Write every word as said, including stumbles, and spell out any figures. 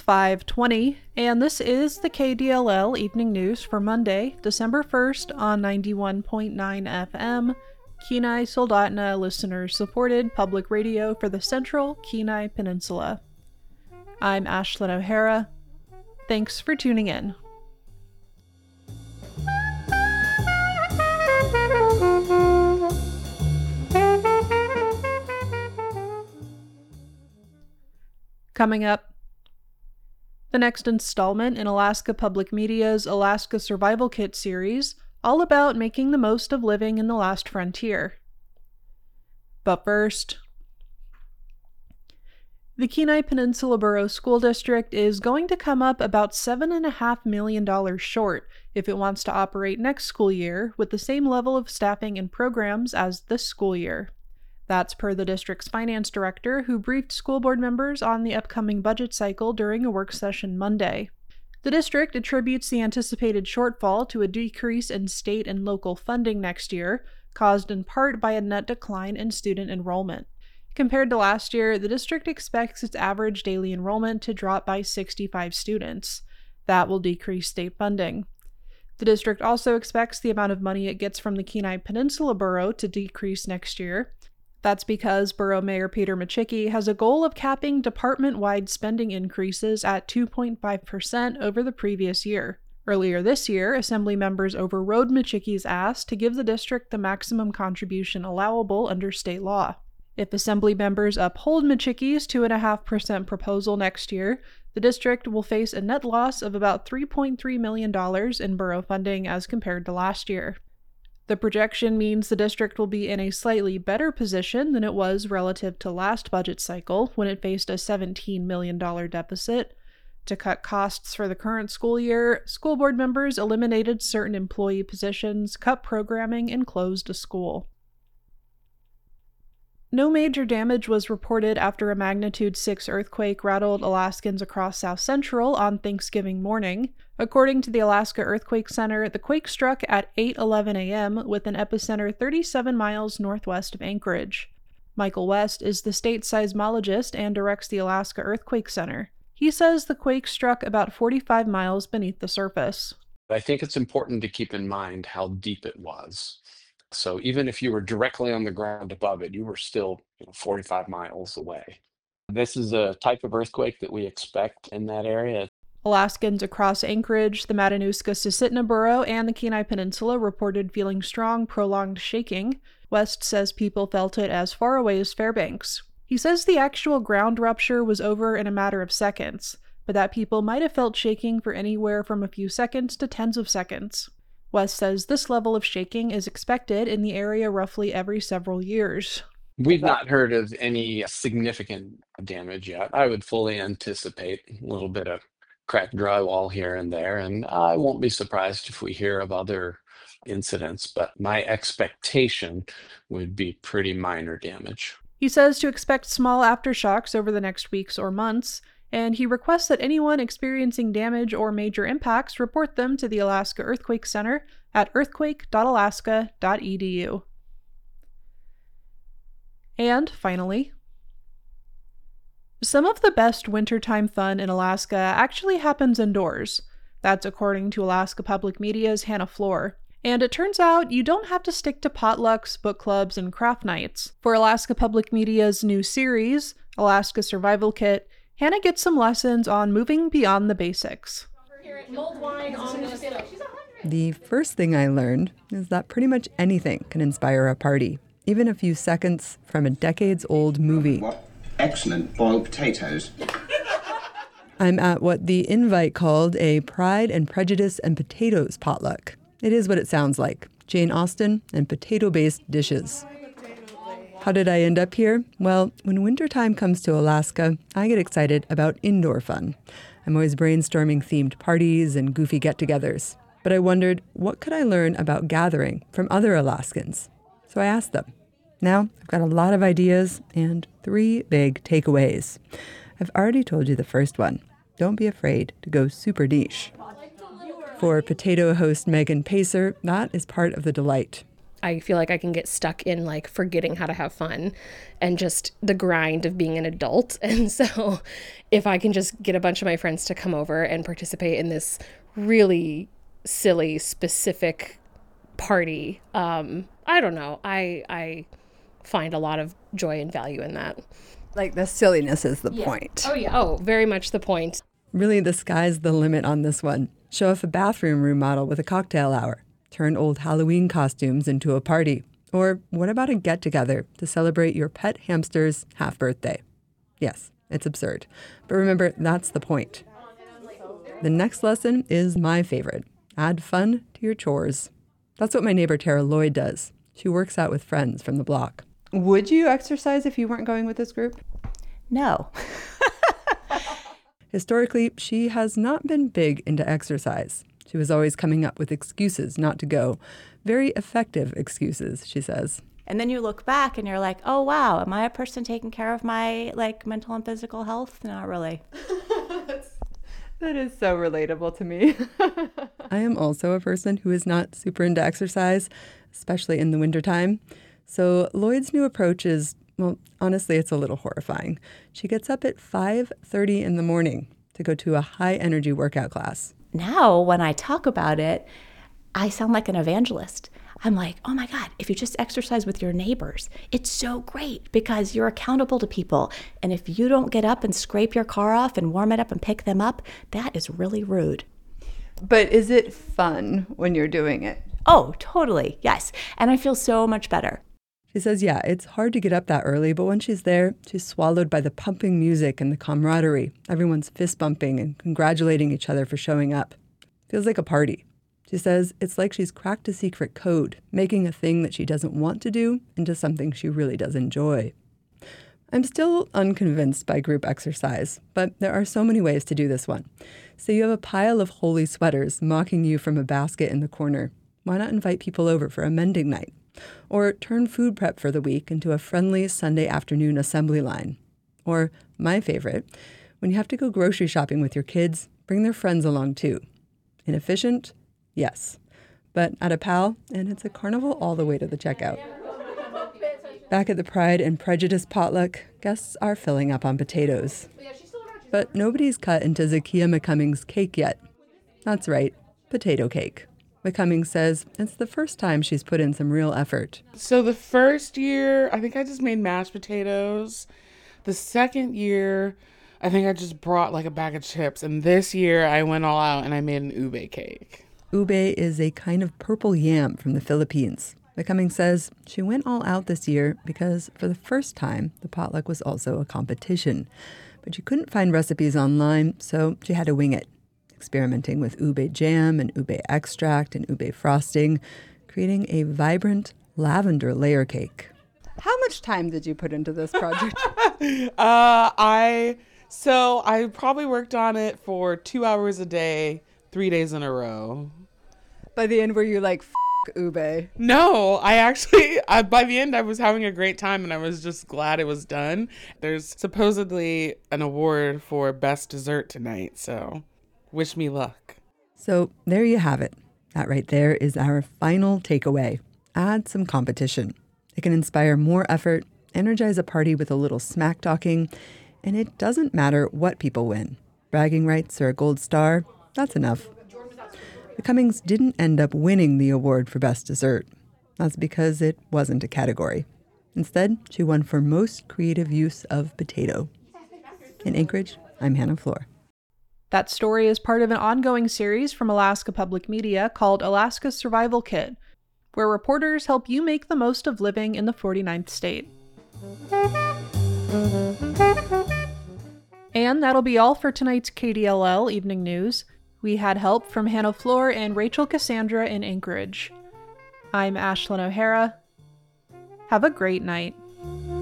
five twenty, and this is the K D L L Evening News for Monday, December first on ninety-one point nine F M, Kenai Soldotna listener-supported public radio for the Central Kenai Peninsula. I'm Ashlyn O'Hara. Thanks for tuning in. Coming up, the next installment in Alaska Public Media's Alaska Survival Kit series, all about making the most of living in the last frontier. But first, the Kenai Peninsula Borough School District is going to come up about seven point five million dollars short if it wants to operate next school year with the same level of staffing and programs as this school year. That's per the district's finance director, who briefed school board members on the upcoming budget cycle during a work session Monday. The district attributes the anticipated shortfall to a decrease in state and local funding next year, caused in part by a net decline in student enrollment. Compared to last year, the district expects its average daily enrollment to drop by sixty-five students. That will decrease state funding. The district also expects the amount of money it gets from the Kenai Peninsula Borough to decrease next year. That's because Borough Mayor Peter Micciche has a goal of capping department-wide spending increases at two point five percent over the previous year. Earlier this year, Assembly members overrode Micciche's ask to give the district the maximum contribution allowable under state law. If Assembly members uphold Micciche's two point five percent proposal next year, the district will face a net loss of about three point three million dollars in borough funding as compared to last year. The projection means the district will be in a slightly better position than it was relative to last budget cycle, when it faced a seventeen million dollars deficit. To cut costs for the current school year, school board members eliminated certain employee positions, cut programming, and closed a school. No major damage was reported after a magnitude six earthquake rattled Alaskans across South Central on Thanksgiving morning. According to the Alaska Earthquake Center, the quake struck at eight eleven a.m. with an epicenter thirty-seven miles northwest of Anchorage. Michael West is the state seismologist and directs the Alaska Earthquake Center. He says the quake struck about forty-five miles beneath the surface. I think it's important to keep in mind how deep it was. So even if you were directly on the ground above it, you were still you know, forty-five miles away. This is a type of earthquake that we expect in that area. Alaskans across Anchorage, the Matanuska-Susitna Borough, and the Kenai Peninsula reported feeling strong, prolonged shaking. West says people felt it as far away as Fairbanks. He says the actual ground rupture was over in a matter of seconds, but that people might have felt shaking for anywhere from a few seconds to tens of seconds. West says this level of shaking is expected in the area roughly every several years. We've not heard of any significant damage yet. I would fully anticipate a little bit of cracked drywall here and there, and I won't be surprised if we hear of other incidents, but my expectation would be pretty minor damage. He says to expect small aftershocks over the next weeks or months, and he requests that anyone experiencing damage or major impacts report them to the Alaska Earthquake Center at earthquake dot alaska dot e d u. And finally, some of the best wintertime fun in Alaska actually happens indoors. That's according to Alaska Public Media's Hannah Floor. And it turns out you don't have to stick to potlucks, book clubs, and craft nights. For Alaska Public Media's new series, Alaska Survival Kit, Hannah gets some lessons on moving beyond the basics. The first thing I learned is that pretty much anything can inspire a party, even a few seconds from a decades-old movie. What excellent boiled potatoes. I'm at what the invite called a Pride and Prejudice and Potatoes potluck. It is what it sounds like, Jane Austen and potato-based dishes. How did I end up here? Well, when wintertime comes to Alaska, I get excited about indoor fun. I'm always brainstorming themed parties and goofy get-togethers. But I wondered, what could I learn about gathering from other Alaskans? So I asked them. Now, I've got a lot of ideas and three big takeaways. I've already told you the first one. Don't be afraid to go super niche. For potato host Megan Pacer, that is part of the delight. I feel like I can get stuck in like forgetting how to have fun and just the grind of being an adult. And so if I can just get a bunch of my friends to come over and participate in this really silly, specific party, um, I don't know. I I find a lot of joy and value in that. Like the silliness is the Yeah. point. Oh, yeah. Oh, very much the point. Really, the sky's the limit on this one. Show off a bathroom remodel with a cocktail hour. Turn old Halloween costumes into a party. Or what about a get-together to celebrate your pet hamster's half birthday? Yes, it's absurd. But remember, that's the point. The next lesson is my favorite. Add fun to your chores. That's what my neighbor Tara Lloyd does. She works out with friends from the block. Would you exercise if you weren't going with this group? No. Historically, she has not been big into exercise. She was always coming up with excuses not to go. Very effective excuses, she says. And then you look back and you're like, oh, wow, am I a person taking care of my like mental and physical health? Not really. That is so relatable to me. I am also a person who is not super into exercise, especially in the wintertime. So Lloyd's new approach is, well, honestly, it's a little horrifying. She gets up at five thirty in the morning to go to a high-energy workout class. Now, when I talk about it, I sound like an evangelist. I'm like, oh my God, if you just exercise with your neighbors, it's so great because you're accountable to people. And if you don't get up and scrape your car off and warm it up and pick them up, that is really rude. But is it fun when you're doing it? Oh, totally. Yes. And I feel so much better. She says, yeah, it's hard to get up that early, but when she's there, she's swallowed by the pumping music and the camaraderie. Everyone's fist bumping and congratulating each other for showing up. Feels like a party. She says it's like she's cracked a secret code, making a thing that she doesn't want to do into something she really does enjoy. I'm still unconvinced by group exercise, but there are so many ways to do this one. So you have a pile of holy sweaters mocking you from a basket in the corner. Why not invite people over for a mending night? Or turn food prep for the week into a friendly Sunday afternoon assembly line. Or, my favorite, when you have to go grocery shopping with your kids, bring their friends along too. Inefficient? Yes. But at a pal, and it's a carnival all the way to the checkout. Back at the Pride and Prejudice potluck, guests are filling up on potatoes. But nobody's cut into Zakiya McCummings' cake yet. That's right, potato cake. McCummings says it's the first time she's put in some real effort. So the first year, I think I just made mashed potatoes. The second year, I think I just brought like a bag of chips. And this year, I went all out and I made an ube cake. Ube is a kind of purple yam from the Philippines. McCummings says she went all out this year because for the first time, the potluck was also a competition. But she couldn't find recipes online, so she had to wing it, experimenting with ube jam and ube extract and ube frosting, creating a vibrant lavender layer cake. How much time did you put into this project? uh, I so I probably worked on it for two hours a day, three days in a row. By the end, were you like, F*** ube? No, I actually, I, by the end, I was having a great time and I was just glad it was done. There's supposedly an award for best dessert tonight, so wish me luck. So there you have it. That right there is our final takeaway. Add some competition. It can inspire more effort, energize a party with a little smack talking, and it doesn't matter what people win. Bragging rights or a gold star, that's enough. McCummings didn't end up winning the award for best dessert. That's because it wasn't a category. Instead, she won for most creative use of potato. In Anchorage, I'm Hannah Floor. That story is part of an ongoing series from Alaska Public Media called Alaska Survival Kit, where reporters help you make the most of living in the forty-ninth state. And that'll be all for tonight's K D L L Evening News. We had help from Hannah Floor and Rachel Cassandra in Anchorage. I'm Ashlyn O'Hara. Have a great night.